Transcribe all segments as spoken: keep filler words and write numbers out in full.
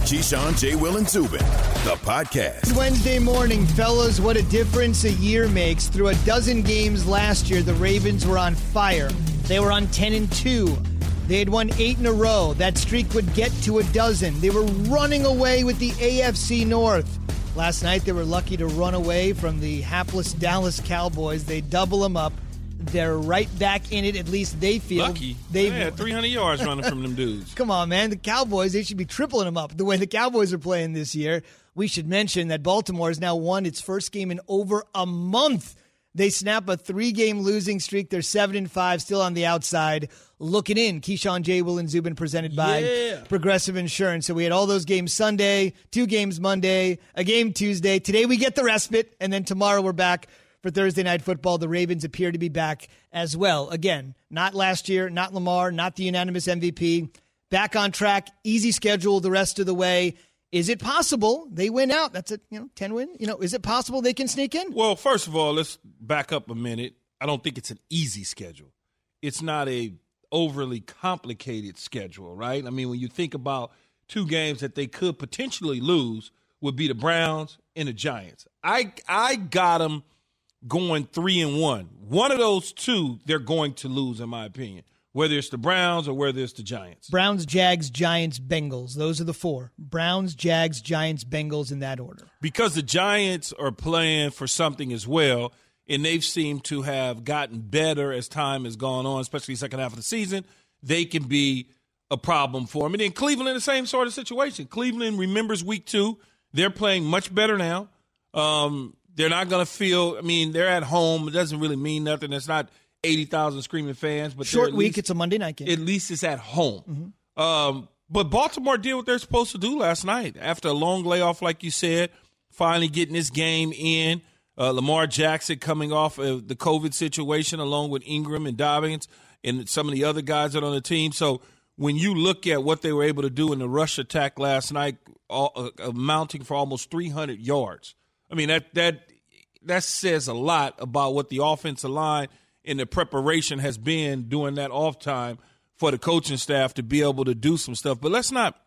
Keyshawn, J. Will, and Zubin, the podcast. Wednesday morning, fellas, what a difference a year makes. Through a dozen games last year, the Ravens were on fire. They were on ten and two. They had won eight in a row. That streak would get to a dozen. They were running away with the A F C North. Last night, they were lucky to run away from the hapless Dallas Cowboys. They double them up. They're right back in it. At least they feel. Lucky. They had three hundred yards running from them dudes. Come on, man. The Cowboys, they should be tripling them up the way the Cowboys are playing this year. We should mention that Baltimore has now won its first game in over a month. They snap a three-game losing streak. They're seven and five, still on the outside. Looking in, Keyshawn, J. Will, and Zubin, presented by yeah. Progressive Insurance. So we had all those games Sunday, two games Monday, a game Tuesday. Today we get the respite, and then tomorrow we're back for Thursday Night Football. The Ravens appear to be back as well. Again, not last year, not Lamar, not the unanimous M V P. Back on track, easy schedule the rest of the way. Is it possible they win out? That's a you know ten win. You know, is it possible they can sneak in? Well, first of all, let's back up a minute. I don't think it's an easy schedule. It's not a overly complicated schedule, right? I mean, when you think about two games that they could potentially lose, would be the Browns and the Giants. I I got them going three and one. One of those two, they're going to lose, in my opinion. Whether it's the Browns or whether it's the Giants. Browns, Jags, Giants, Bengals. Those are the four. Browns, Jags, Giants, Bengals in that order. Because the Giants are playing for something as well, and they've seemed to have gotten better as time has gone on, especially the second half of the season, they can be a problem for them. And then Cleveland, the same sort of situation. Cleveland remembers week two. They're playing much better now. Um, they're not going to feel – I mean, they're at home. It doesn't really mean nothing. It's not – eighty thousand screaming fans. But short week, least, it's a Monday night game. At least it's at home. Mm-hmm. Um, but Baltimore did what they're supposed to do last night. After a long layoff, like you said, finally getting this game in. Uh, Lamar Jackson coming off of the COVID situation along with Ingram and Dobbins and some of the other guys that are on the team. So when you look at what they were able to do in the rush attack last night, all, uh, amounting for almost three hundred yards, I mean, that that that says a lot about what the offensive line and the preparation has been during that off time for the coaching staff to be able to do some stuff. But let's not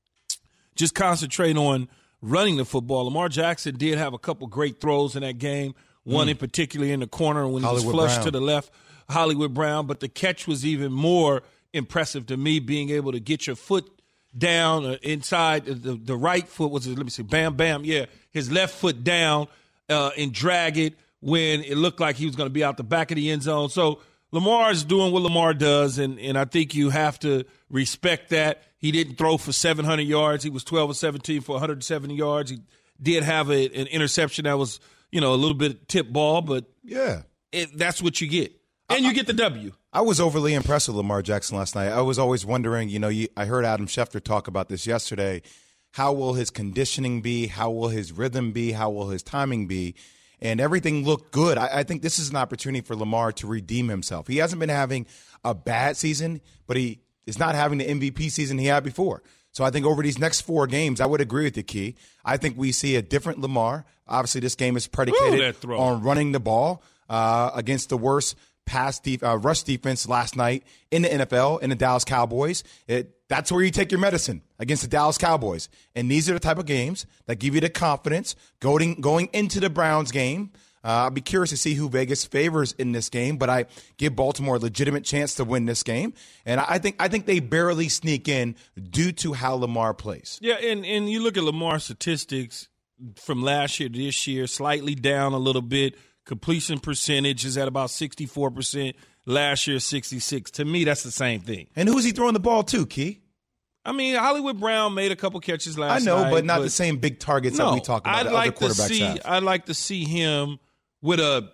just concentrate on running the football. Lamar Jackson did have a couple great throws in that game, one mm. in particular in the corner when Hollywood he was flushed Brown. to the left, Hollywood Brown. But the catch was even more impressive to me, being able to get your foot down uh, inside the, the right foot. Was it, let me see, bam, bam, yeah, his left foot down uh, and drag it when it looked like he was going to be out the back of the end zone. So Lamar is doing what Lamar does, and, and I think you have to respect that. He didn't throw for seven hundred yards. He was twelve of seventeen for one hundred seventy yards. He did have a, an interception that was, you know, a little bit tip ball, but yeah, it, that's what you get. And you get the W. I was overly impressed with Lamar Jackson last night. I was always wondering, you know, you, I heard Adam Schefter talk about this yesterday. How will his conditioning be? How will his rhythm be? How will his timing be? And everything looked good. I, I think this is an opportunity for Lamar to redeem himself. He hasn't been having a bad season, but he is not having the M V P season he had before. So I think over these next four games, I would agree with the Key. I think we see a different Lamar. Obviously, this game is predicated Ooh, on running the ball uh, against the worst pass def- uh, rush defense last night in the N F L, in the Dallas Cowboys. It, that's where you take your medicine, against the Dallas Cowboys. And these are the type of games that give you the confidence going, going into the Browns game. Uh, I'll be curious to see who Vegas favors in this game, but I give Baltimore a legitimate chance to win this game. And I think I think they barely sneak in due to how Lamar plays. Yeah, and, and you look at Lamar's statistics from last year to this year, slightly down a little bit. Completion percentage is at about sixty-four percent. Last year, sixty-six. To me, that's the same thing. And who's he throwing the ball to, Key? I mean, Hollywood Brown made a couple catches last night. I know, night, but not but the same big targets no, that we talk about. I'd that like other to quarterbacks see. have. I'd like to see him with a,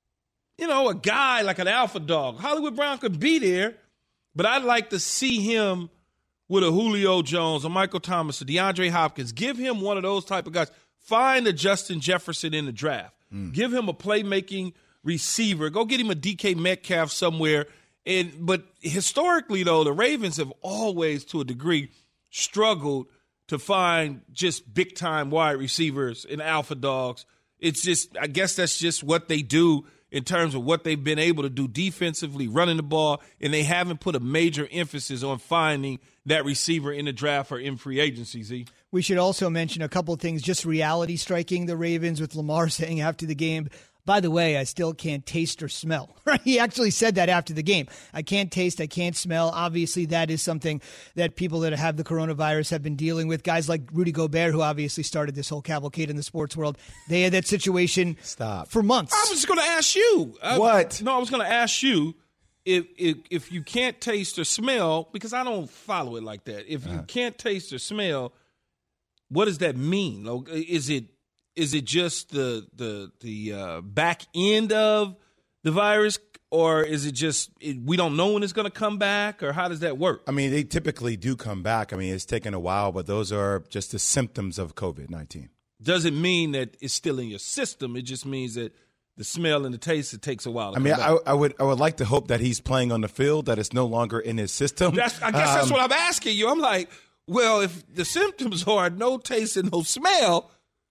you know, a guy like an alpha dog. Hollywood Brown could be there, but I'd like to see him with a Julio Jones, a Michael Thomas, a DeAndre Hopkins. Give him one of those type of guys. Find a Justin Jefferson in the draft. Mm. Give him a playmaking receiver. Go get him a D K Metcalf somewhere. And but historically, though, the Ravens have always, to a degree, struggled to find just big-time wide receivers and alpha dogs. It's just, I guess that's just what they do, in terms of what they've been able to do defensively, running the ball, and they haven't put a major emphasis on finding that receiver in the draft or in free agency, Z. We should also mention a couple of things, just reality striking the Ravens with Lamar saying after the game, by the way, I still can't taste or smell. He actually said that after the game. I can't taste, I can't smell. Obviously, that is something that people that have the coronavirus have been dealing with. Guys like Rudy Gobert, who obviously started this whole cavalcade in the sports world, they had that situation Stop. for months. I was just going to ask you. What? I, no, I was going to ask you if, if if you can't taste or smell, because I don't follow it like that. If you uh-huh. can't taste or smell, what does that mean? Is it Is it just the the the uh, back end of the virus, or is it just it, we don't know when it's going to come back, or how does that work? I mean, they typically do come back. I mean, it's taken a while, but those are just the symptoms of COVID nineteen. Doesn't mean that it's still in your system. It just means that the smell and the taste, it takes a while to I mean, come back. I, I would I would like to hope that he's playing on the field, that it's no longer in his system. That's, I guess um, that's what I'm asking you. I'm like, well, if the symptoms are no taste and no smell,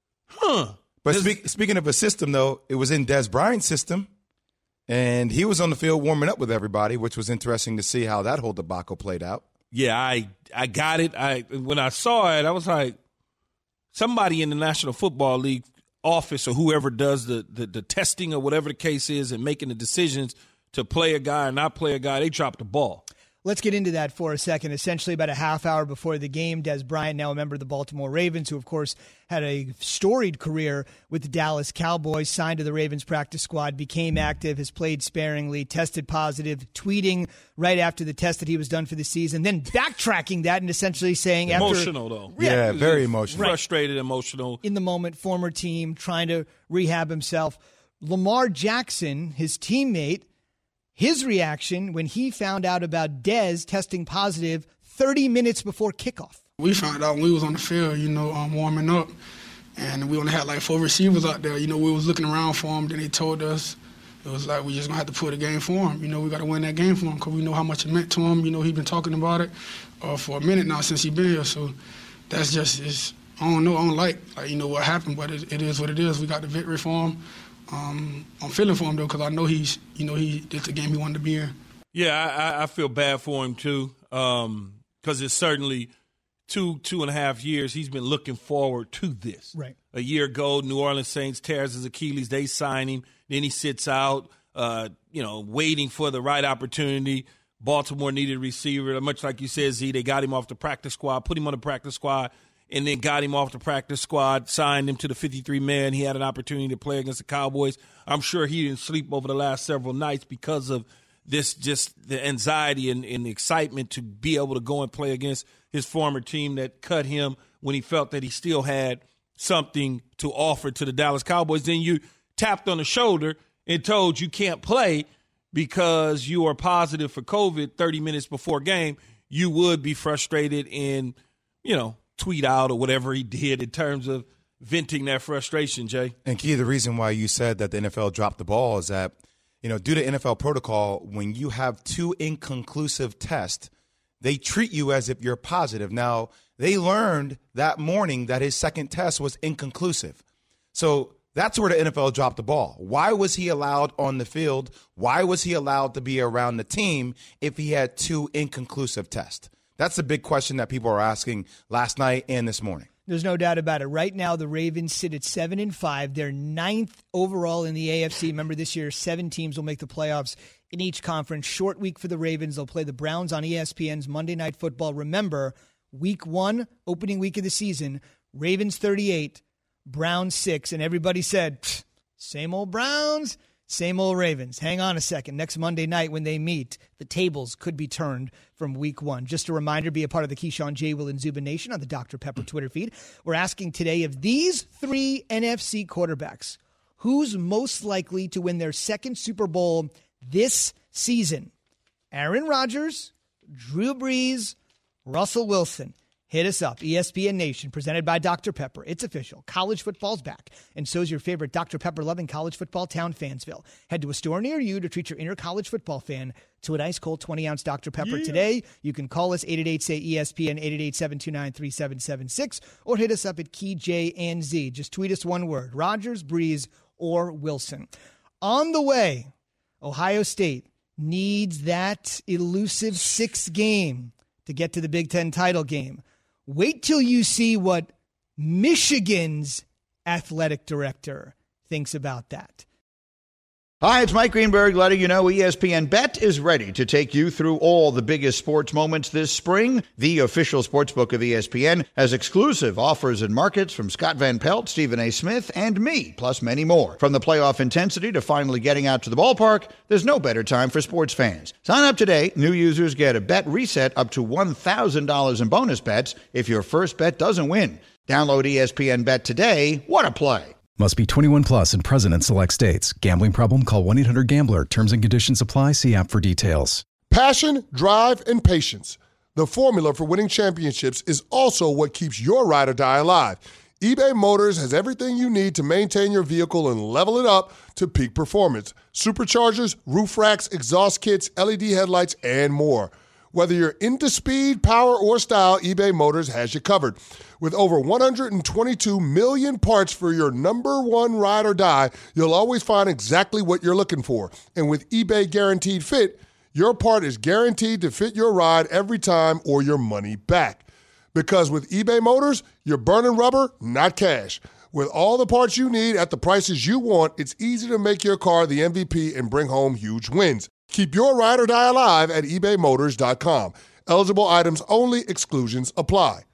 huh. But speak, speaking of a system, though, it was in Des Bryant's system, and he was on the field warming up with everybody, which was interesting to see how that whole debacle played out. Yeah, I I got it. I when I saw it, I was like, somebody in the National Football League office or whoever does the, the, the testing or whatever the case is and making the decisions to play a guy or not play a guy, they dropped the ball. Let's get into that for a second. Essentially, about a half hour before the game, Des Bryant, now a member of the Baltimore Ravens, who, of course, had a storied career with the Dallas Cowboys, signed to the Ravens practice squad, became active, has played sparingly, tested positive, tweeting right after the test that he was done for the season, then backtracking that and essentially saying after... Emotional, though. Yeah, yeah very emotional. Frustrated, emotional. In the moment, former team, trying to rehab himself. Lamar Jackson, his teammate, his reaction when he found out about Dez testing positive thirty minutes before kickoff. We found out when we was on the field, you know, um, warming up, and we only had like four receivers out there. You know, we was looking around for him. Then they told us it was like we just gonna have to put a game for him. You know, we got to win that game for him because we know how much it meant to him. You know, he's been talking about it uh, for a minute now since he been here. So that's just it's, I don't know. I don't like like you know what happened, but it, it is what it is. We got the victory for him. Um, I'm feeling for him, though, because I know he's, you know, he did the game he wanted to be in. Yeah, I, I feel bad for him, too, because um, it's certainly two, two and a half years he's been looking forward to this. Right. A year ago, New Orleans Saints tears his Achilles. They sign him. Then he sits out, uh, you know, waiting for the right opportunity. Baltimore needed a receiver. Much like you said, Z, they got him off the practice squad, put him on the practice squad, and then got him off the practice squad, signed him to the fifty-three man. He had an opportunity to play against the Cowboys. I'm sure he didn't sleep over the last several nights because of this, just the anxiety and, and the excitement to be able to go and play against his former team that cut him when he felt that he still had something to offer to the Dallas Cowboys. Then you tapped on the shoulder and told you can't play because you are positive for COVID thirty minutes before game. You would be frustrated and, you know, tweet out or whatever he did in terms of venting that frustration, Jay. And Key, the reason why you said that the N F L dropped the ball is that, you know, due to N F L protocol, when you have two inconclusive tests, they treat you as if you're positive. Now, they learned that morning that his second test was inconclusive. So that's where the N F L dropped the ball. Why was he allowed on the field? Why was he allowed to be around the team if he had two inconclusive tests? That's the big question that people are asking last night and this morning. There's no doubt about it. Right now, the Ravens sit at seven and five. They're ninth overall in the A F C. Remember, this year, seven teams will make the playoffs in each conference. Short week for the Ravens. They'll play the Browns on E S P N's Monday Night Football. Remember, week one, opening week of the season, Ravens thirty-eight, Browns six. And everybody said, same old Browns, same old Ravens. Hang on a second. Next Monday night when they meet, the tables could be turned from week one. Just a reminder, be a part of the Keyshawn, J. Will, and Zubin Nation on the Doctor Pepper Twitter feed. We're asking today of these three N F C quarterbacks, who's most likely to win their second Super Bowl this season? Aaron Rodgers, Drew Brees, Russell Wilson. Hit us up, E S P N Nation, presented by Doctor Pepper. It's official. College football's back, and so's your favorite Doctor Pepper-loving college football town, Fansville. Head to a store near you to treat your inner college football fan to an ice-cold twenty-ounce Doctor Pepper yeah. today. You can call us eight eight eight, S A Y, E S P N, eight eight eight, seven two nine, three seven seven six, or hit us up at Key J and Z. Just tweet us one word, Rodgers, Brees, or Wilson. on the way. Ohio State needs that elusive sixth game to get to the Big Ten title game. Wait till you see what Michigan's athletic director thinks about that. Hi, it's Mike Greenberg letting you know E S P N Bet is ready to take you through all the biggest sports moments this spring. The official sportsbook of E S P N has exclusive offers and markets from Scott Van Pelt, Stephen A. Smith, and me, plus many more. From the playoff intensity to finally getting out to the ballpark, there's no better time for sports fans. Sign up today. New users get a bet reset up to one thousand dollars in bonus bets if your first bet doesn't win. Download E S P N Bet today. What a play. Must be twenty-one plus and present in select states. Gambling problem? Call one eight hundred gambler. Terms and conditions apply. See app for details. Passion, drive, and patience. The formula for winning championships is also what keeps your ride or die alive. eBay Motors has everything you need to maintain your vehicle and level it up to peak performance. Superchargers, roof racks, exhaust kits, L E D headlights, and more. Whether you're into speed, power, or style, eBay Motors has you covered. With over one hundred twenty-two million parts for your number one ride or die, you'll always find exactly what you're looking for. And with eBay Guaranteed Fit, your part is guaranteed to fit your ride every time or your money back. Because with eBay Motors, you're burning rubber, not cash. With all the parts you need at the prices you want, it's easy to make your car the M V P and bring home huge wins. Keep your ride or die alive at ebay motors dot com. Eligible items only. Exclusions apply.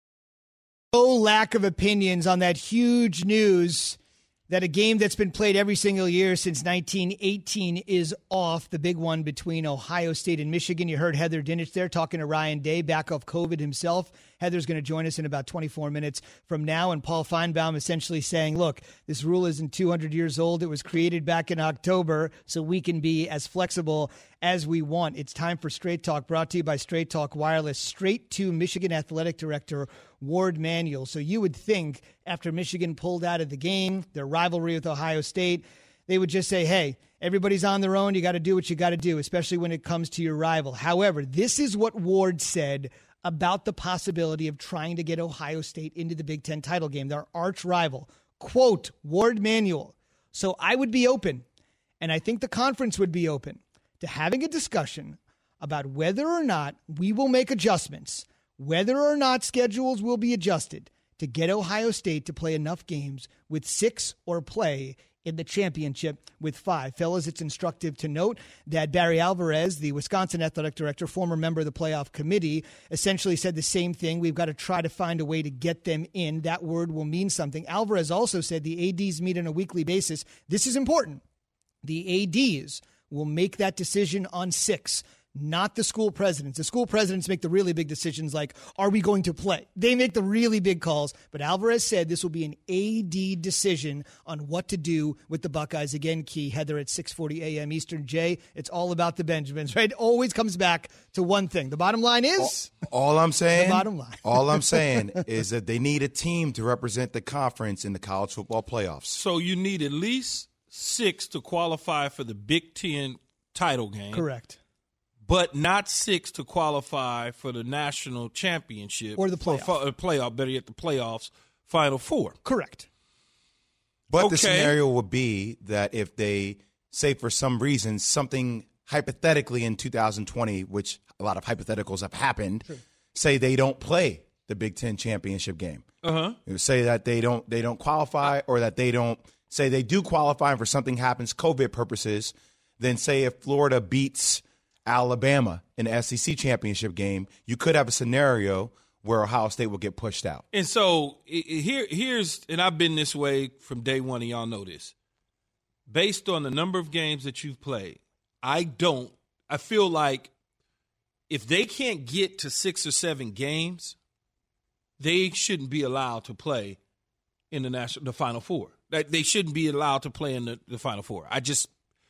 No lack of opinions on that huge news that a game that's been played every single year since nineteen eighteen is off, the big one between Ohio State and Michigan. You heard Heather Dinich there talking to Ryan Day, back off COVID himself. Heather's going to join us in about twenty-four minutes from now, and Paul Feinbaum essentially saying, look, this rule isn't two hundred years old. It was created back in October, so we can be as flexible as we want. It's time for Straight Talk, brought to you by Straight Talk Wireless, straight to Michigan Athletic Director Ward Manuel. So you would think after Michigan pulled out of the game, their rivalry with Ohio State, they would just say, hey, everybody's on their own. You got to do what you got to do, especially when it comes to your rival. However, this is what Ward said about the possibility of trying to get Ohio State into the Big Ten title game, their arch rival. Quote, Ward Manuel. So I would be open, and I think the conference would be open, to having a discussion about whether or not we will make adjustments, whether or not schedules will be adjusted to get Ohio State to play enough games with six or play in the championship with five. Fellas, it's instructive to note that Barry Alvarez, the Wisconsin athletic director, former member of the playoff committee, essentially said the same thing. We've got to try to find a way to get them in. That word will mean something. Alvarez also said the A Ds meet on a weekly basis. This is important. The A Ds will make that decision on six, not the school presidents. The school presidents make the really big decisions like, are we going to play? They make the really big calls. But Alvarez said this will be an A D decision on what to do with the Buckeyes. Again, Key, Heather at six forty a.m. Eastern. Jay, it's all about the Benjamins, right? It always comes back to one thing. The bottom line is? All, all I'm saying, the bottom line. all I'm saying is that they need a team to represent the conference in the college football playoffs. So you need at least six to qualify for the Big Ten title game. Correct. But not six to qualify for the national championship. Or the playoff. Or, or playoff, better yet, the playoffs, Final Four. Correct. But okay. The scenario would be that if they say for some reason something hypothetically in two thousand twenty, which a lot of hypotheticals have happened, sure. say they don't play the Big Ten championship game. Uh-huh. It would say that they don't they don't qualify, or that they don't say they do qualify and for something happens, COVID purposes, then say if Florida beats Alabama in the S E C championship game, you could have a scenario where Ohio State will get pushed out. And so here, here's, and I've been this way from day one, and y'all know this. Based on the number of games that you've played, I don't, I feel like if they can't get to six or seven games, they shouldn't be allowed to play in the national, the Final Four. They shouldn't be allowed to play in the, the Final Four. I just,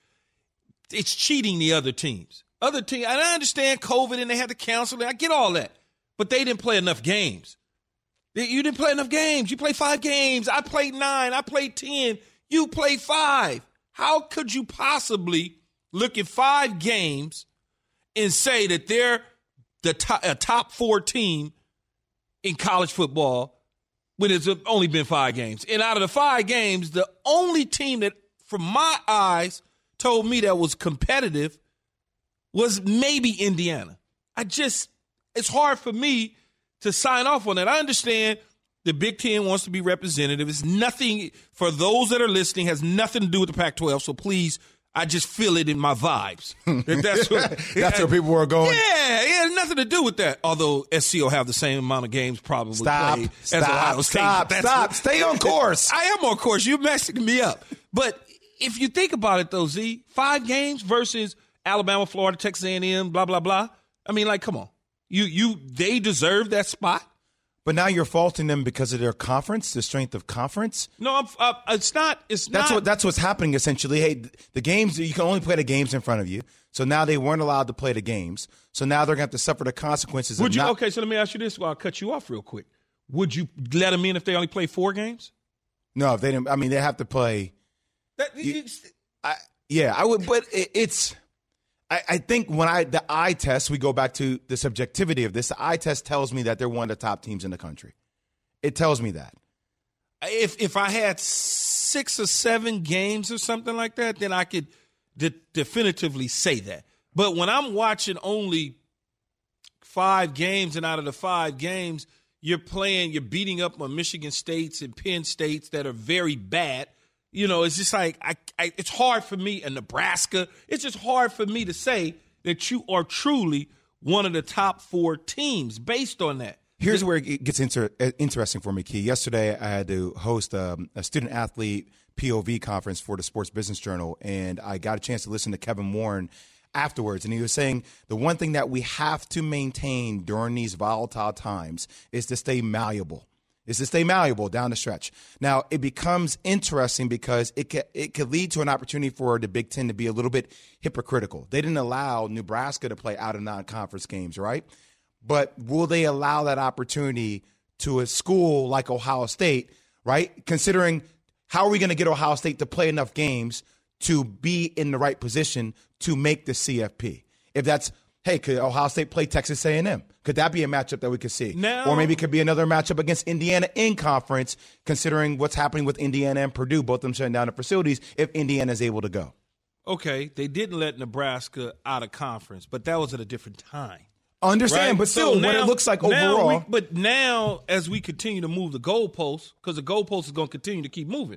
it's cheating the other teams. Other teams, and I understand COVID and they had to cancel it. I get all that. But they didn't play enough games. You didn't play enough games. You played five games. I played nine. I played ten. You played five. How could you possibly look at five games and say that they're the top, a top four team in college football when it's only been five games? And out of the five games, the only team that from my eyes, told me that was competitive was maybe Indiana. I just, it's hard for me to sign off on that. I understand the Big Ten wants to be representative. It's nothing, for those that are listening, has nothing to do with the Pac twelve, so please, I just feel it in my vibes. That's what, That's where people were going? Yeah, it has nothing to do with that. Although S C will have the same amount of games probably Stop, played stop, as Ohio State. stop, That's stop. what- Stay on course. I am on course. You're messing me up. But if you think about it, though, Z, five games versus Alabama, Florida, Texas A and M, blah, blah, blah. I mean, like, come on. You, you, they deserve that spot. But now you're faulting them because of their conference, the strength of conference. No, I'm, uh, it's not. It's That's not. what. That's what's happening essentially. Hey, the games, you can only play the games in front of you. So now they weren't allowed to play the games. So now they're going to have to suffer the consequences. Would of you? not, Okay, so let me ask you this while I cut you off real quick. Would you let them in if they only play four games? No, if they didn't. I mean, they have to play. That, You- I, yeah, I would. But it, it's. I, I think when I the eye test, we go back to the subjectivity of this. The eye test tells me that they're one of the top teams in the country. It tells me that. If if I had six or seven games or something like that, then I could de- definitively say that. But when I'm watching only five games, and out of the five games, you're playing, you're beating up on Michigan States and Penn States that are very bad. You know, it's just like I, I it's hard for me, and Nebraska. It's just hard for me to say that you are truly one of the top four teams based on that. Here's where it gets inter- interesting for me, Key. Yesterday, I had to host um, a student-athlete P O V conference for the Sports Business Journal, and I got a chance to listen to Kevin Warren afterwards. And he was saying the one thing that we have to maintain during these volatile times is to stay malleable, is to stay malleable down the stretch. Now, it becomes interesting because it could, it could lead to an opportunity for the Big Ten to be a little bit hypocritical. They didn't allow Nebraska to play out of non-conference games, right? But will they allow that opportunity to a school like Ohio State, right? Considering how are we going to get Ohio State to play enough games to be in the right position to make the C F P? If that's, hey, could Ohio State play Texas A and M? Could that be a matchup that we could see? Now, or maybe it could be another matchup against Indiana in conference, considering what's happening with Indiana and Purdue, both of them shutting down the facilities, if Indiana is able to go. Okay, they didn't let Nebraska out of conference, but that was at a different time. Understand, Right? but still, So what now- it looks like now overall. we- but now, as we continue to move the goalposts, because the goalpost is going to continue to keep moving,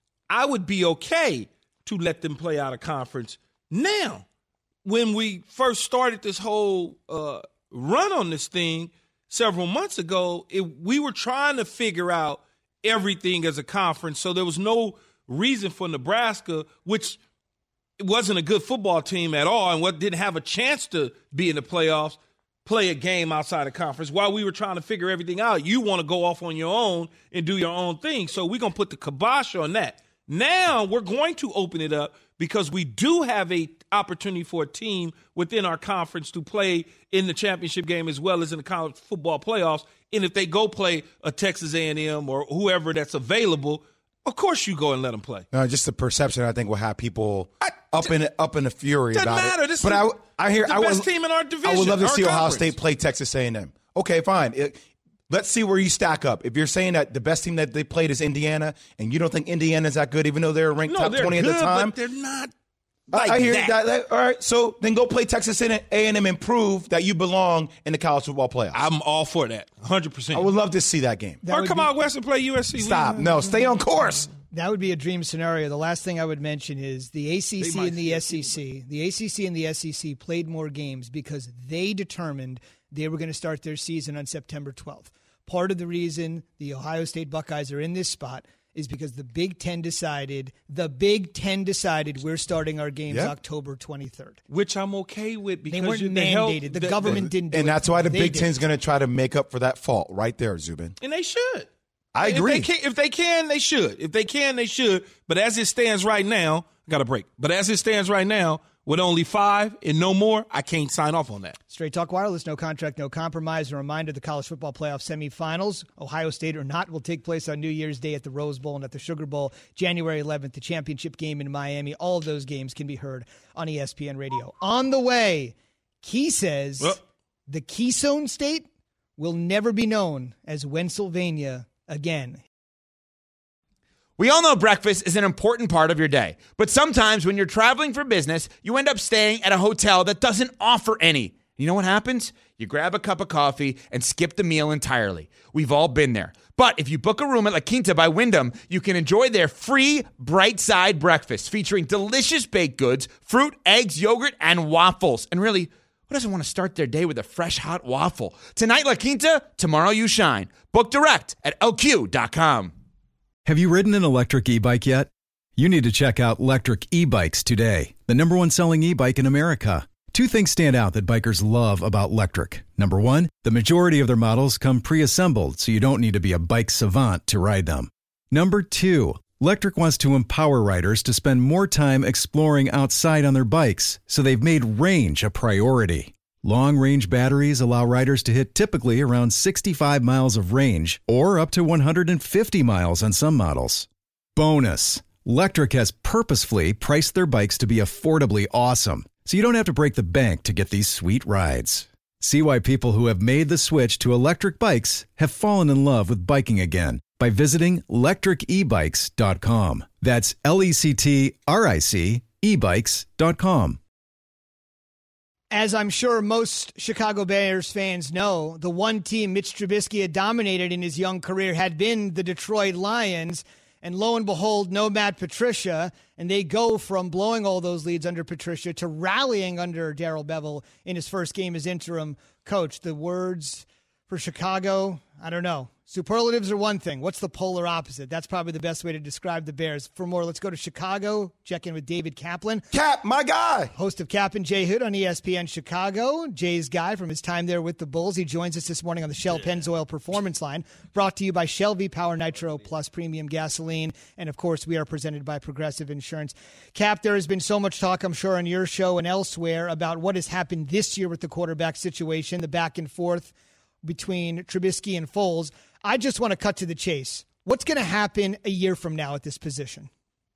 I would be okay to let them play out of conference now. When we first started this whole uh, run on this thing several months ago, it, we were trying to figure out everything as a conference, so there was no reason for Nebraska, which wasn't a good football team at all and what didn't have a chance to be in the playoffs, play a game outside of conference while we were trying to figure everything out. You want to go off on your own and do your own thing. So we're going to put the kibosh on that. Now we're going to open it up because we do have a opportunity for a team within our conference to play in the championship game as well as in the college football playoffs. And if they go play a Texas A and M or whoever that's available, of course you go and let them play. No, just the perception I think will have people I- up in up in a fury Doesn't about matter. it. This but is I I hear the I best would, team in our division. I would love to our see Ohio conference. State play Texas A and M. Okay, fine. It, let's see where you stack up. If you're saying that the best team that they played is Indiana, and you don't think Indiana's that good, even though they're ranked No, top they're twenty good, at the time, but they're not. I- Like I hear that. that. that- All right, so then go play Texas A and M and prove that you belong in the college football playoffs. I'm all for that, one hundred percent. I would love to see that game. That Or would come be- out west and play U S C. Stop. No, stay on course. That would be a dream scenario. The last thing I would mention is the A C They C might and the S E C. The A C C and the S E C played more games because they determined they were going to start their season on September twelfth. Part of the reason the Ohio State Buckeyes are in this spot is because the Big Ten decided, the Big Ten decided we're starting our games Yep. October twenty-third. Which I'm okay with because They weren't you- they help- mandated. The the- government didn't do it. And that's why the They Big did. Ten's going to try to make up for that fault right there, Zubin. And they should. I agree. If they, can, if they can, they should. If they can, they should. But as it stands right now, I got a break. But as it stands right now, with only five and no more, I can't sign off on that. Straight Talk Wireless, no contract, no compromise. A reminder, the college football playoff semifinals, Ohio State or not, will take place on New Year's Day at the Rose Bowl and at the Sugar Bowl, January eleventh, the championship game in Miami. All of those games can be heard on E S P N Radio. On the way, Key says Well- the Keystone State will never be known as Pennsylvania again. We all know breakfast is an important part of your day, but sometimes when you're traveling for business, you end up staying at a hotel that doesn't offer any. You know what happens? You grab a cup of coffee and skip the meal entirely. We've all been there. But if you book a room at La Quinta by Wyndham, you can enjoy their free Bright Side breakfast featuring delicious baked goods, fruit, eggs, yogurt, and waffles. And really, who doesn't want to start their day with a fresh, hot waffle? Tonight, La Quinta, tomorrow you shine. Book direct at L Q dot com. Have you ridden an electric e-bike yet? You need to check out Lectric E-Bikes today, the number one selling e-bike in America. Two things stand out that bikers love about Lectric. Number one, the majority of their models come pre-assembled, so you don't need to be a bike savant to ride them. Number two, Lectric wants to empower riders to spend more time exploring outside on their bikes, so they've made range a priority. Long-range batteries allow riders to hit typically around sixty-five miles of range or up to one hundred fifty miles on some models. Bonus, Lectric has purposefully priced their bikes to be affordably awesome, so you don't have to break the bank to get these sweet rides. See why people who have made the switch to electric bikes have fallen in love with biking again by visiting lectric e bikes dot com. That's L E C T R I C e bikes dot com. As I'm sure most Chicago Bears fans know, the one team Mitch Trubisky had dominated in his young career had been the Detroit Lions. And lo and behold, no Matt Patricia, and they go from blowing all those leads under Patricia to rallying under Darrell Bevell in his first game as interim coach. The words for Chicago, I don't know. Superlatives are one thing. What's the polar opposite? That's probably the best way to describe the Bears. For more, let's go to Chicago. Check in with David Kaplan. Cap, my guy. Host of Cap and Jay Hood on E S P N Chicago. Jay's guy from his time there with the Bulls. He joins us this morning on the Shell Pennzoil Performance Line, brought to you by Shell V-Power Nitro Plus Premium Gasoline. And, of course, we are presented by Progressive Insurance. Cap, there has been so much talk, I'm sure, on your show and elsewhere about what has happened this year with the quarterback situation, the back and forth between Trubisky and Foles. I just want to cut to the chase. What's going to happen a year from now at this position?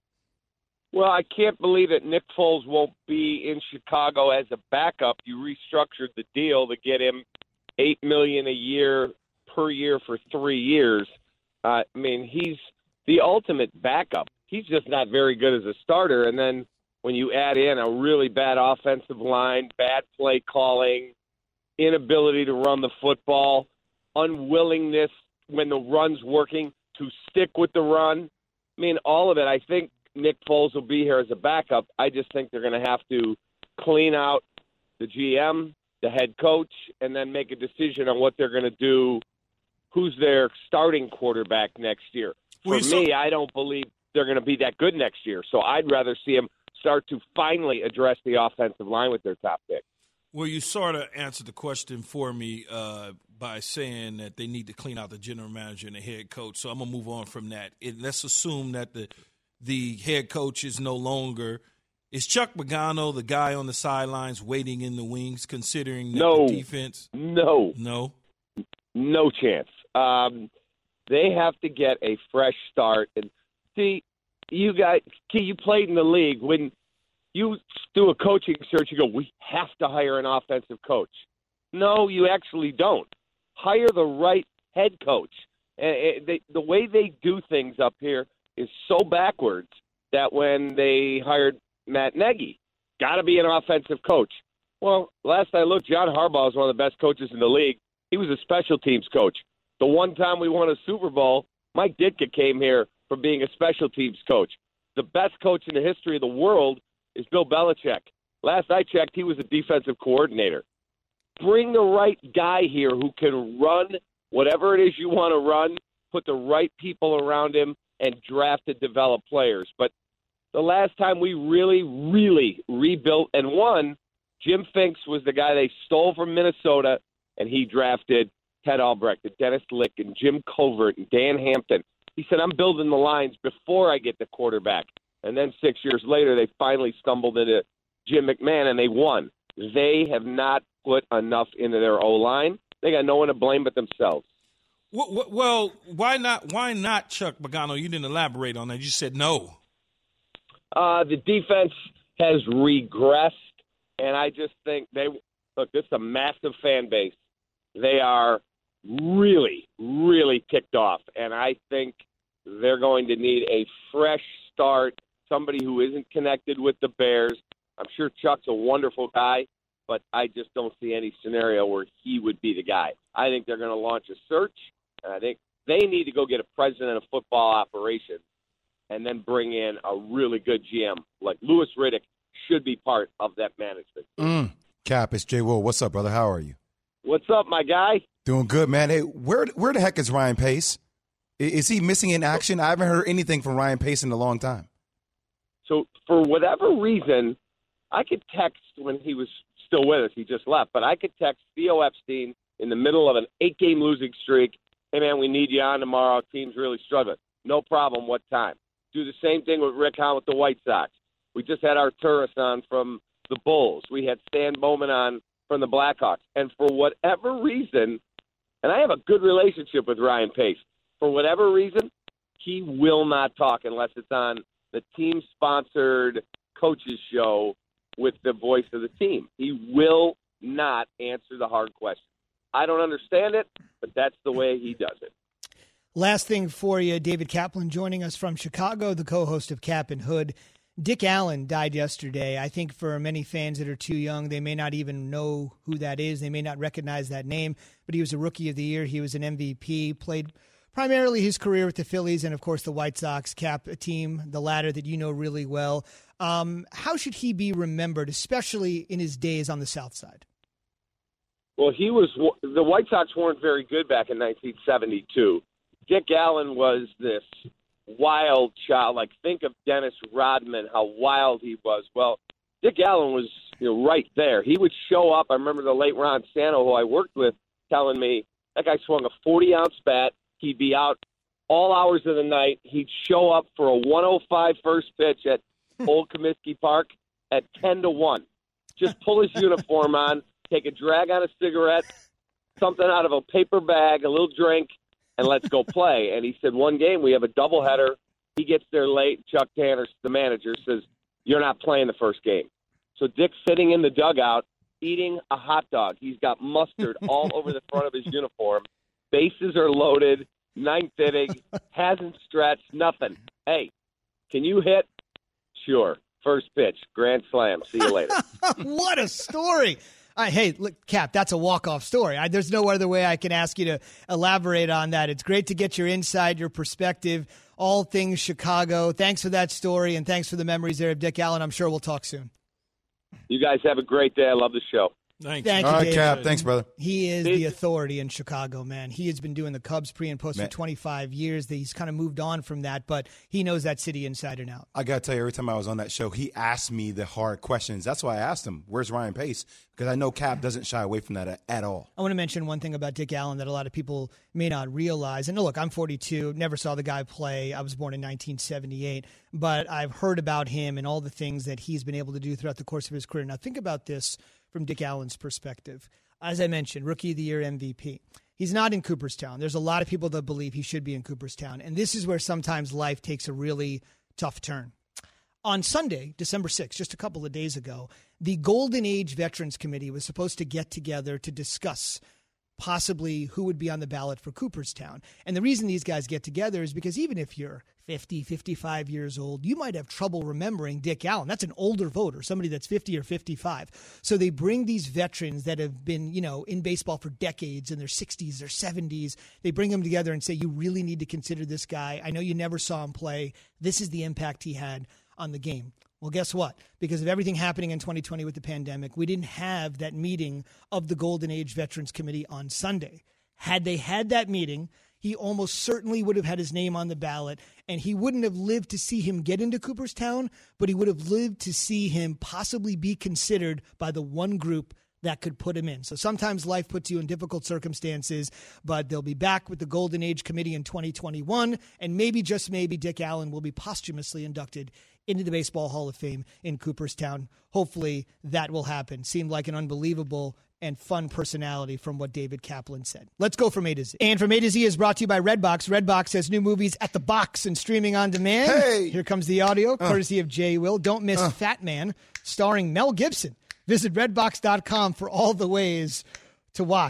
Well, I can't believe that Nick Foles won't be in Chicago as a backup. You restructured the deal to get him eight million dollars a year per year for three years. Uh, I mean, he's the ultimate backup. He's just not very good as a starter. And then when you add in a really bad offensive line, bad play calling, inability to run the football, unwillingness when the run's working to stick with the run. I mean, all of it. I think Nick Foles will be here as a backup. I just think they're going to have to clean out the G M, the head coach, and then make a decision on what they're going to do, who's their starting quarterback next year. For me, I don't believe they're going to be that good next year, so I'd rather see them start to finally address the offensive line with their top pick. Well, you sort of answered the question for me uh, by saying that they need to clean out the general manager and the head coach. So I'm going to move on from that. It, let's assume that the the head coach is no longer – is Chuck Pagano the guy on the sidelines waiting in the wings, considering that no, the defense? No. No? No chance. Um, they have to get a fresh start. And see, you got – you played in the league when – you do a coaching search, you go, we have to hire an offensive coach. No, you actually don't. Hire the right head coach. And they, the way they do things up here is so backwards that when they hired Matt Nagy, got to be an offensive coach. Well, last I looked, John Harbaugh is one of the best coaches in the league. He was a special teams coach. The one time we won a Super Bowl, Mike Ditka came here from being a special teams coach. The best coach in the history of the world is Bill Belichick. Last I checked, he was a defensive coordinator. Bring the right guy here who can run whatever it is you want to run, put the right people around him, and draft and develop players. But the last time we really, really rebuilt and won, Jim Finks was the guy they stole from Minnesota, and he drafted Ted Albrecht and Dennis Lick and Jim Covert and Dan Hampton. He said, I'm building the lines before I get the quarterback. And then six years later, they finally stumbled into Jim McMahon, and they won. They have not put enough into their O-line. They got no one to blame but themselves. Well, well why not Why not Chuck Pagano? You didn't elaborate on that. You said no. Uh, the defense has regressed, and I just think they – look, this is a massive fan base. They are really, really ticked off, and I think they're going to need a fresh start, somebody who isn't connected with the Bears. I'm sure Chuck's a wonderful guy, but I just don't see any scenario where he would be the guy. I think they're going to launch a search, and I think they need to go get a president of football operations and then bring in a really good G M. Like Louis Riddick should be part of that management. Mm. Cap, it's Jay Will. What's up, brother? How are you? What's up, my guy? Doing good, man. Hey, where where the heck is Ryan Pace? Is he missing in action? I haven't heard anything from Ryan Pace in a long time. So for whatever reason, I could text when he was still with us. He just left. But I could text Theo Epstein in the middle of an eight-game losing streak. Hey, man, we need you on tomorrow. Team's really struggling. No problem. What time? Do the same thing with Rick Hahn with the White Sox. We just had Arturis on from the Bulls. We had Stan Bowman on from the Blackhawks. And for whatever reason, and I have a good relationship with Ryan Pace, for whatever reason, he will not talk unless it's on the team-sponsored coaches show with the voice of the team. He will not answer the hard questions. I don't understand it, but that's the way he does it. Last thing for you, David Kaplan joining us from Chicago, the co-host of Cap and Hood. Dick Allen died yesterday. I think for many fans that are too young, they may not even know who that is. They may not recognize that name, but he was a Rookie of the Year. He was an M V P, played primarily his career with the Phillies and, of course, the White Sox, Cap, a team, the latter that you know really well. Um, how should he be remembered, especially in his days on the South Side? Well, he was the White Sox weren't very good back in nineteen seventy-two. Dick Allen was this wild child. Like, think of Dennis Rodman, how wild he was. Well, Dick Allen was, you know, right there. He would show up. I remember the late Ron Santo, who I worked with, telling me that guy swung a forty-ounce bat. He'd be out all hours of the night. He'd show up for a one oh five first pitch at Old Comiskey Park at ten to one. Just pull his uniform on, take a drag on a cigarette, something out of a paper bag, a little drink, and let's go play. And he said, one game, we have a doubleheader. He gets there late. Chuck Tanner, the manager, says, you're not playing the first game. So Dick's sitting in the dugout eating a hot dog. He's got mustard all over the front of his uniform. Bases are loaded, ninth inning, hasn't stretched, nothing. Hey, can you hit? Sure. First pitch, grand slam. See you later. What a story. Uh, hey, look, Cap, that's a walk-off story. I, there's no other way I can ask you to elaborate on that. It's great to get your insight, your perspective, all things Chicago. Thanks for that story, and thanks for the memories there of Dick Allen. I'm sure we'll talk soon. You guys have a great day. I love the show. Thanks. Thank All you, right, David. Cap. Thanks, brother. He is the authority in Chicago, man. He has been doing the Cubs pre and post Man. for twenty-five years. He's kind of moved on from that, but he knows that city inside and out. I got to tell you, every time I was on that show, he asked me the hard questions. That's why I asked him, where's Ryan Pace? Because I know Cap doesn't shy away from that at, at all. I want to mention one thing about Dick Allen that a lot of people may not realize. And look, I'm forty-two, never saw the guy play. I was born in nineteen seventy-eight, but I've heard about him and all the things that he's been able to do throughout the course of his career. Now, think about this from Dick Allen's perspective. As I mentioned, Rookie of the Year M V P. He's not in Cooperstown. There's a lot of people that believe he should be in Cooperstown. And this is where sometimes life takes a really tough turn. On Sunday, December sixth, just a couple of days ago, the Golden Age Veterans Committee was supposed to get together to discuss possibly who would be on the ballot for Cooperstown. And the reason these guys get together is because even if you're fifty, fifty-five years old, you might have trouble remembering Dick Allen. That's an older voter, somebody that's fifty or fifty-five. So they bring these veterans that have been, you know, in baseball for decades in their sixties, their seventies. They bring them together and say, you really need to consider this guy. I know you never saw him play. This is the impact he had on the game. Well, guess what? Because of everything happening in twenty twenty with the pandemic, we didn't have that meeting of the Golden Age Veterans Committee on Sunday. Had they had that meeting, he almost certainly would have had his name on the ballot, and he wouldn't have lived to see him get into Cooperstown, but he would have lived to see him possibly be considered by the one group that could put him in. So sometimes life puts you in difficult circumstances, but they'll be back with the Golden Age Committee in twenty twenty-one, and maybe, just maybe, Dick Allen will be posthumously inducted into the Baseball Hall of Fame in Cooperstown. Hopefully that will happen. Seemed like an unbelievable and fun personality from what David Kaplan said. Let's go from A to Z. And from A to Z is brought to you by Redbox. Redbox has new movies at the box and streaming on demand. Hey! Here comes the audio, Uh. courtesy of Jay Will. Don't miss Uh. Fat Man, starring Mel Gibson. Visit redbox dot com for all the ways to watch.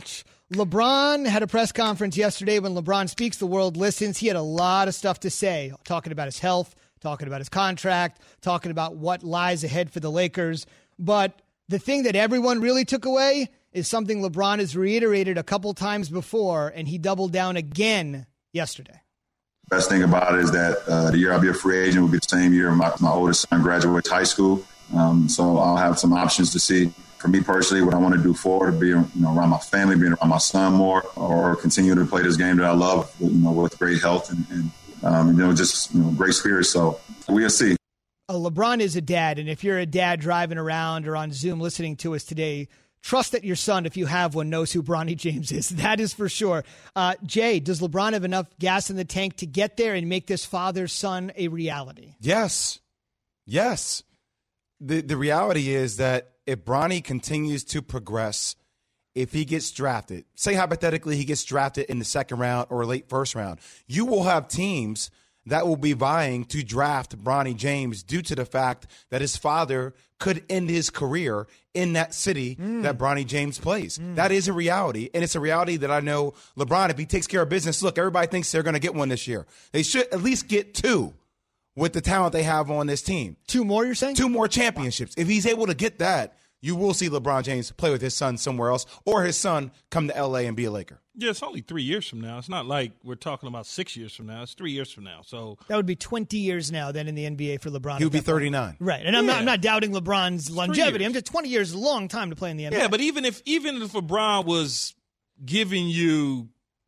LeBron had a press conference yesterday. When LeBron speaks, the world listens. He had a lot of stuff to say, talking about his health, talking about his contract, talking about what lies ahead for the Lakers. But the thing that everyone really took away is something LeBron has reiterated a couple times before, and he doubled down again yesterday. Best thing about it is that uh, the year I'll be a free agent will be the same year my, my oldest son graduates high school. Um, so I'll have some options to see. For me personally, what I want to do forward to be, you know, around my family, being around my son more, or continue to play this game that I love, you know, with great health and, and um, you know, just you know, great spirits. So we'll see. Uh, LeBron is a dad, and if you're a dad driving around or on Zoom listening to us today, trust that your son, if you have one, knows who Bronny James is. That is for sure. Uh, Jay, does LeBron have enough gas in the tank to get there and make this father-son a reality? Yes. Yes. The the reality is that if Bronny continues to progress, if he gets drafted, say hypothetically he gets drafted in the second round or late first round, you will have teams that will be vying to draft Bronny James due to the fact that his father could end his career in that city mm. that Bronny James plays. Mm. That is a reality, and it's a reality that I know LeBron, if he takes care of business, look, everybody thinks they're going to get one this year. They should at least get two with the talent they have on this team. Two more, you're saying? Two more championships. If he's able to get that, you will see LeBron James play with his son somewhere else, or his son come to L A and be a Laker. Yeah, it's only three years from now. It's not like we're talking about six years from now. It's three years from now. So that would be twenty years now then in the N B A for LeBron. He would be thirty-nine. Point. Right, and I'm, yeah. not, I'm not doubting LeBron's longevity. I'm just twenty years is a long time to play in the N B A. Yeah, but even if even if LeBron was giving you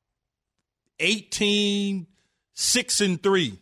eighteen, six, and three,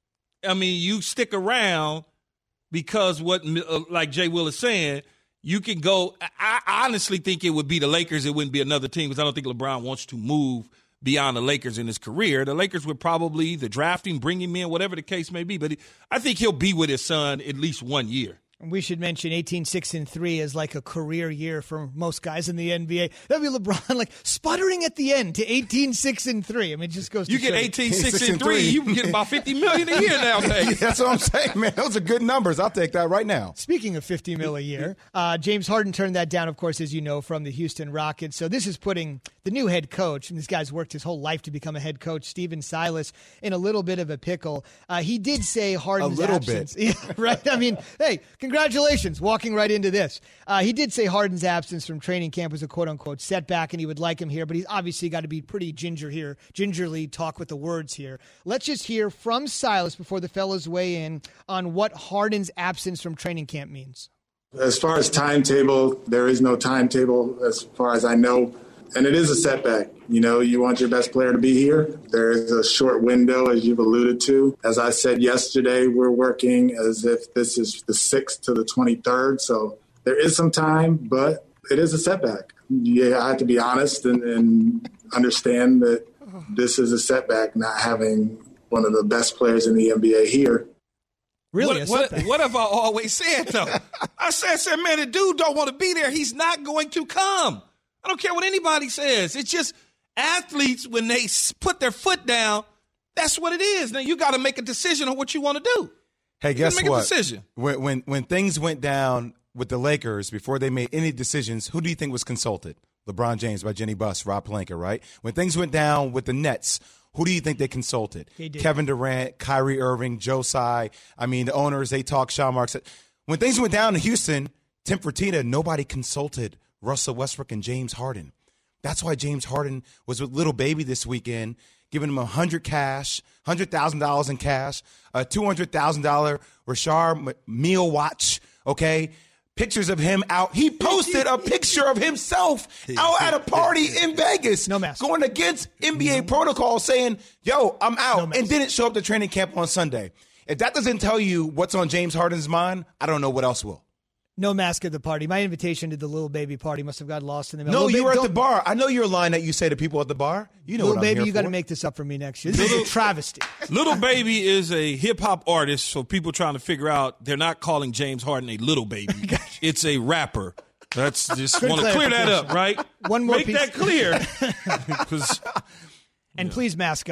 I mean, you stick around because what, like Jay Will is saying, you can go. I honestly think it would be the Lakers. It wouldn't be another team because I don't think LeBron wants to move beyond the Lakers in his career. The Lakers would probably either draft him, bring him in, whatever the case may be. But I think he'll be with his son at least one year. We should mention eighteen, six, and three is like a career year for most guys in the N B A. That'd be LeBron like sputtering at the end to eighteen, six, and three. I mean, it just goes to You get show. eighteen, six, and three, you can get about fifty million dollars a year nowadays. That's what I'm saying, man. Those are good numbers. I'll take that right now. Speaking of fifty mil a year, uh, James Harden turned that down, of course, as you know, from the Houston Rockets. So this is putting the new head coach, and this guy's worked his whole life to become a head coach, Stephen Silas, in a little bit of a pickle. Uh, he did say Harden's a little absence. bit. Yeah, right? I mean, hey, congratulations. Walking right into this. Uh, he did say Harden's absence from training camp was a quote-unquote setback, and he would like him here, but he's obviously got to be pretty ginger here, gingerly talk with the words here. Let's just hear from Silas before the fellas weigh in on what Harden's absence from training camp means. As far as timetable, there is no timetable as far as I know, and it is a setback. You know, you want your best player to be here. There is a short window, as you've alluded to. As I said yesterday, we're working as if this is the sixth to the twenty-third. So there is some time, but it is a setback. Yeah, I have to be honest and, and understand that this is a setback, not having one of the best players in the N B A here. Really? What, what, what have I always said, though? I said, I said, man, the dude don't want to be there. He's not going to come. I don't care what anybody says. It's just athletes, when they put their foot down, that's what it is. Now, you got to make a decision on what you want to do. Hey, you guess make what? A decision. When, when, when things went down with the Lakers, before they made any decisions, who do you think was consulted? LeBron James by Jenny Buss, Rob Pelinka, right? When things went down with the Nets, who do you think they consulted? They did. Kevin Durant, Kyrie Irving, Joe Tsai. I mean, the owners, they talk. Sean Marks. When things went down in Houston, Tim Fertitta, nobody consulted Russell Westbrook and James Harden. That's why James Harden was with Little Baby this weekend, giving him one hundred cash, one hundred thousand dollars in cash, a two hundred thousand dollars Rashard meal watch, okay? Pictures of him out. He posted a picture of himself out at a party in Vegas. No mask. Going against N B A protocol saying, yo, I'm out, no and didn't show up to training camp on Sunday. If that doesn't tell you what's on James Harden's mind, I don't know what else will. No mask at the party. My invitation to the Little Baby party must have got lost in the middle. No, Little you were baby, at the bar. I know your line that you say to people at the bar. You know Little what Baby, I'm here you got to for. make this up for me next year. This is a travesty. Little Baby is a hip-hop artist, so people trying to figure out, they're not calling James Harden a little baby. It's a rapper. That's just want to clear that up, right? One more Make piece. that clear. 'Cause, and yeah. please mask up.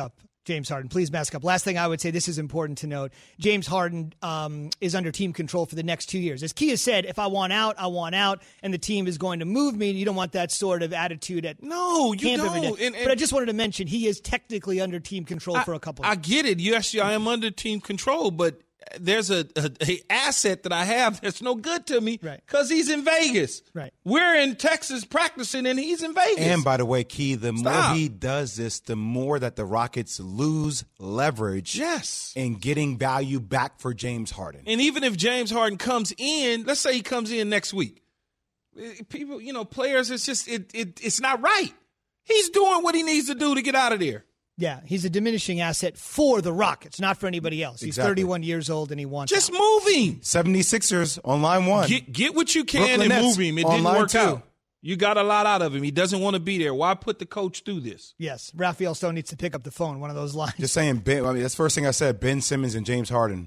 James Harden. Please mask up. Last thing I would say, this is important to note. James Harden um, is under team control for the next two years. As Kia said, if I want out, I want out, and the team is going to move me. You don't want that sort of attitude at no, you camp don't. every day. And, and but I just wanted to mention he is technically under team control I, for a couple. I of get it. Yes, I am under team control, but there's a, a, a asset that I have that's no good to me because he's in Vegas. Right. We're in Texas practicing, and he's in Vegas. And by the way, Key, the Stop. more he does this, the more that the Rockets lose leverage yes. in getting value back for James Harden. And even if James Harden comes in, let's say he comes in next week, people, you know, players, it's just it, it it's not right. He's doing what he needs to do to get out of there. Yeah, he's a diminishing asset for the Rockets, not for anybody else. He's Exactly. thirty-one years old, and he wants Just out. moving. seventy-sixers on line one. Get, get what you can Brooklyn and Nets move him. It on didn't line work two. out. You got a lot out of him. He doesn't want to be there. Why put the coach through this? Yes, Raphael Stone needs to pick up the phone, one of those lines. Just saying, Ben, I mean, that's the first thing I said. Ben Simmons and James Harden.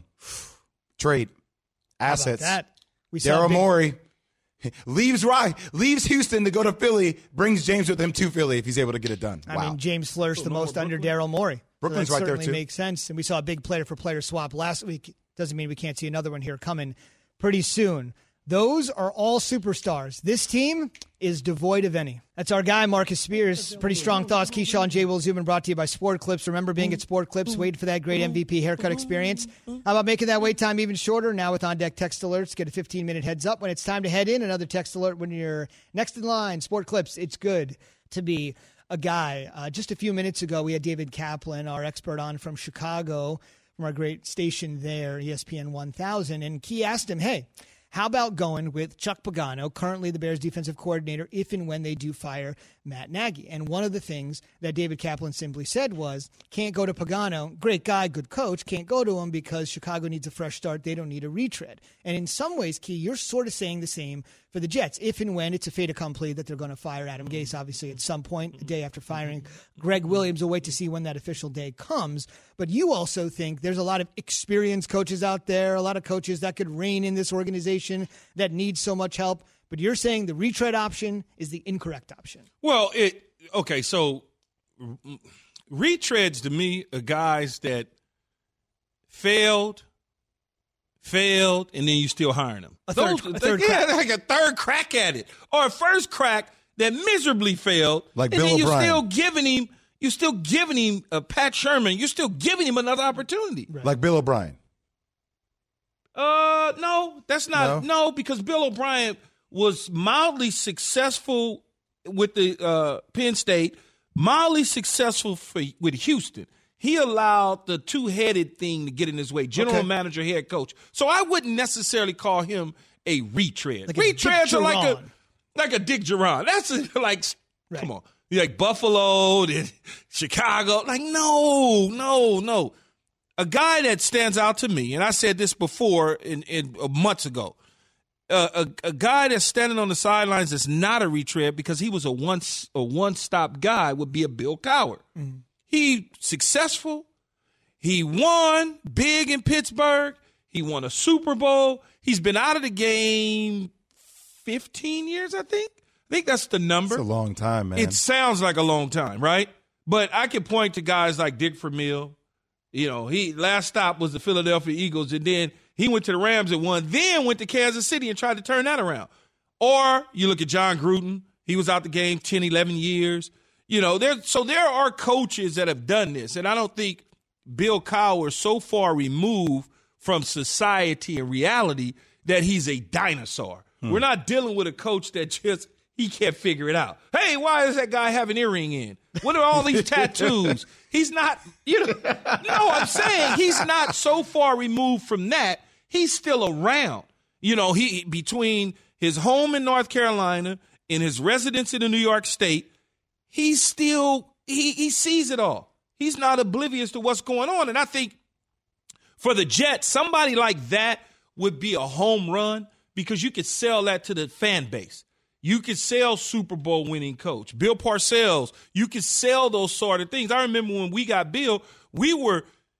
Trade. Assets. How about that? We saw Daryl big- Morey leaves right, leaves Houston to go to Philly, brings James with him to Philly if he's able to get it done. I Wow. mean, James flourished the most under Daryl Morey. Brooklyn's so that right there, certainly too. makes sense. And we saw a big player-for-player swap last week. Doesn't mean we can't see another one here coming pretty soon. Those are all superstars. This team is devoid of any. That's our guy, Marcus Spears. Pretty strong thoughts. Keyshawn and Jay Will Zubin brought to you by Sport Clips. Remember being at Sport Clips, waiting for that great M V P haircut experience. How about making that wait time even shorter? Now with on-deck text alerts, get a fifteen-minute heads up when it's time to head in. Another text alert when you're next in line. Sport Clips, it's good to be a guy. Uh, just a few minutes ago, we had David Kaplan, our expert, on from Chicago, from our great station there, E S P N one thousand. And Key asked him, hey, how about going with Chuck Pagano, currently the Bears defensive coordinator, if and when they do fire Matt Nagy? And one of the things that David Kaplan simply said was, can't go to Pagano, great guy, good coach, can't go to him because Chicago needs a fresh start. They don't need a retread. And in some ways, Key, you're sort of saying the same for the Jets, if and when it's a fait accompli that they're going to fire Adam Gase, obviously, at some point, the day after firing Greg Williams. We'll wait to see when that official day comes. But you also think there's a lot of experienced coaches out there, a lot of coaches that could reign in this organization that needs so much help. But you're saying the retread option is the incorrect option. Well, it okay, so retreads to me are guys that failed, failed, and then you still hiring them. A third, Those, a third yeah, crack. like a third crack at it. Or a first crack that miserably failed. Like and Bill then you're O'Brien. still giving him you're still giving him a Pat Sherman, you're still giving him another opportunity. Right. Like Bill O'Brien. Uh no, that's not No? no, because Bill O'Brien was mildly successful with the uh, Penn State, mildly successful for, with Houston. He allowed the two-headed thing to get in his way, general Okay. manager, head coach. So I wouldn't necessarily call him a retread. Like a Dick Retreads are like a Duran. like a Dick Duran. That's a, like, Right. come on, like Buffalo and Chicago. Like no, no, no. A guy that stands out to me, and I said this before in, in uh, months ago. Uh, a, a guy that's standing on the sidelines that's not a retread because he was a one a one stop guy would be a Bill Cowher. Mm-hmm. He successful. He won big in Pittsburgh. He won a Super Bowl. He's been out of the game fifteen years, I think. I think that's the number. It's a long time, man. It sounds like a long time, right? But I can point to guys like Dick Vermeil. You know, he last stop was the Philadelphia Eagles, and then he went to the Rams and won, then went to Kansas City and tried to turn that around. Or you look at John Gruden. He was out the game ten, eleven years. You know, there. So there are coaches that have done this, and I don't think Bill Cowher is so far removed from society and reality that he's a dinosaur. Hmm. We're not dealing with a coach that just he can't figure it out. Hey, why does that guy have an earring in? What are all these tattoos? He's not, you know, you know what I'm saying? He's not so far removed from that. He's still around. You know, he between his home in North Carolina and his residence in the New York State, he's still, he, he sees it all. He's not oblivious to what's going on. And I think for the Jets, somebody like that would be a home run because you could sell that to the fan base. You could sell Super Bowl winning coach. Bill Parcells, you could sell those sort of things. I remember when we got Bill, we were,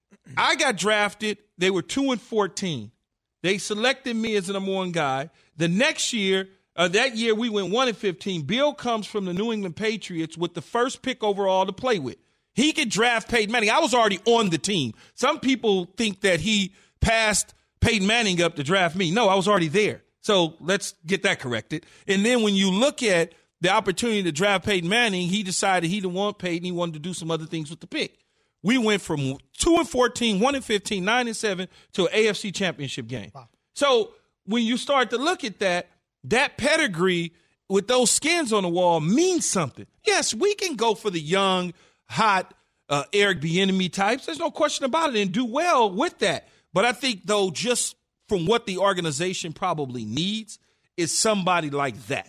I got drafted. They were two and fourteen. They selected me as the number one guy. The next year, uh, that year we went one and fifteen. Bill comes from the New England Patriots with the first pick overall to play with. He could draft Peyton Manning. I was already on the team. Some people think that he passed Peyton Manning up to draft me. No, I was already there. So let's get that corrected. And then when you look at the opportunity to draft Peyton Manning, he decided he didn't want Peyton. He wanted to do some other things with the pick. We went from two and fourteen, one and fifteen, nine and seven to an A F C championship game. Wow. So when you start to look at that, that pedigree with those skins on the wall means something. Yes, we can go for the young, hot uh, Eric Bieniemy types. There's no question about it, and do well with that. But I think, though, just from what the organization probably needs is somebody like that.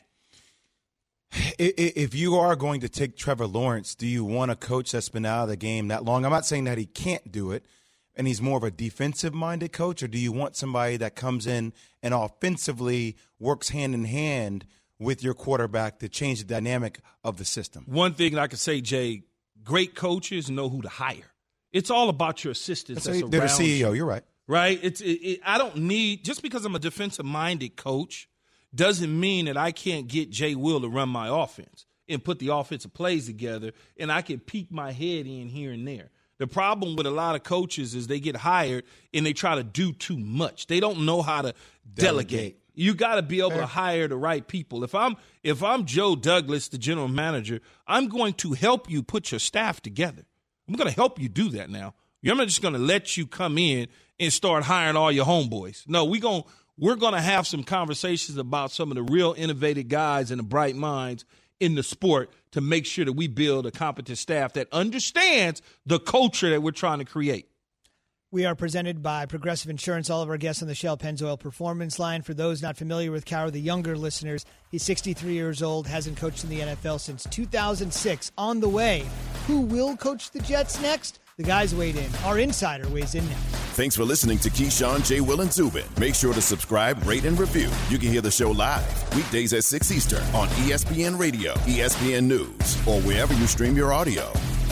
If you are going to take Trevor Lawrence, do you want a coach that's been out of the game that long? I'm not saying that he can't do it, and he's more of a defensive-minded coach, or do you want somebody that comes in and offensively works hand-in-hand with your quarterback to change the dynamic of the system? One thing I can say, Jay, great coaches know who to hire. It's all about your assistants. That's that's they're the C E O. You, you're right. Right? It's. It, it, I don't need – just because I'm a defensive-minded coach doesn't mean that I can't get Jay Will to run my offense and put the offensive plays together, and I can peek my head in here and there. The problem with a lot of coaches is they get hired and they try to do too much. They don't know how to delegate. delegate. You got to be able to hire the right people. If I'm if I'm Joe Douglas, the general manager, I'm going to help you put your staff together. I'm going to help you do that now. I'm not just going to let you come in and start hiring all your homeboys. No, we going we're going to have some conversations about some of the real innovative guys and the bright minds in the sport to make sure that we build a competent staff that understands the culture that we're trying to create. We are presented by Progressive Insurance. All of our guests on the Shell Pennzoil Performance Line. For those not familiar with Cowher, the younger listeners, he's sixty-three years old, hasn't coached in the N F L since two thousand six. On the way, who will coach the Jets next? The guys weighed in. Our insider weighs in next. Thanks for listening to Keyshawn, J. Will, and Zubin. Make sure to subscribe, rate, and review. You can hear the show live weekdays at six Eastern on E S P N Radio, E S P N News, or wherever you stream your audio.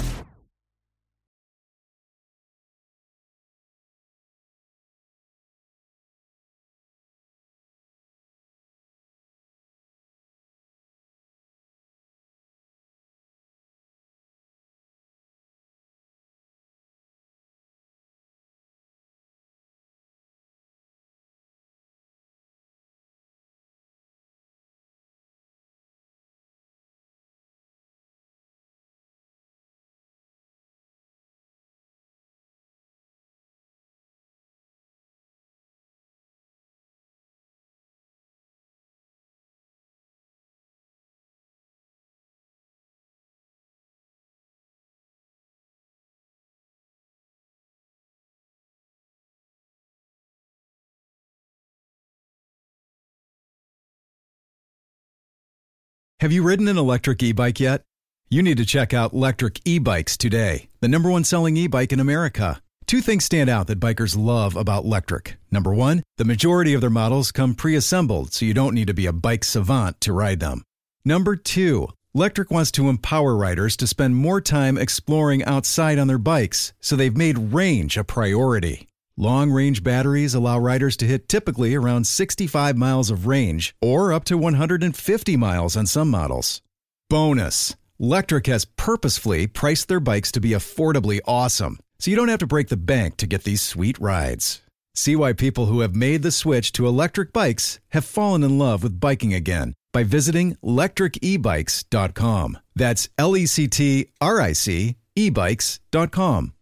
Have you ridden an electric e-bike yet? You need to check out Lectric E-Bikes today, the number one selling e-bike in America. Two things stand out that bikers love about Lectric. Number one, the majority of their models come pre-assembled, so you don't need to be a bike savant to ride them. Number two, Lectric wants to empower riders to spend more time exploring outside on their bikes, so they've made range a priority. Long-range batteries allow riders to hit typically around sixty-five miles of range or up to one hundred fifty miles on some models. Bonus, Lectric has purposefully priced their bikes to be affordably awesome, so you don't have to break the bank to get these sweet rides. See why people who have made the switch to electric bikes have fallen in love with biking again by visiting lectric e bikes dot com. That's L E C T R I C e bikes dot com.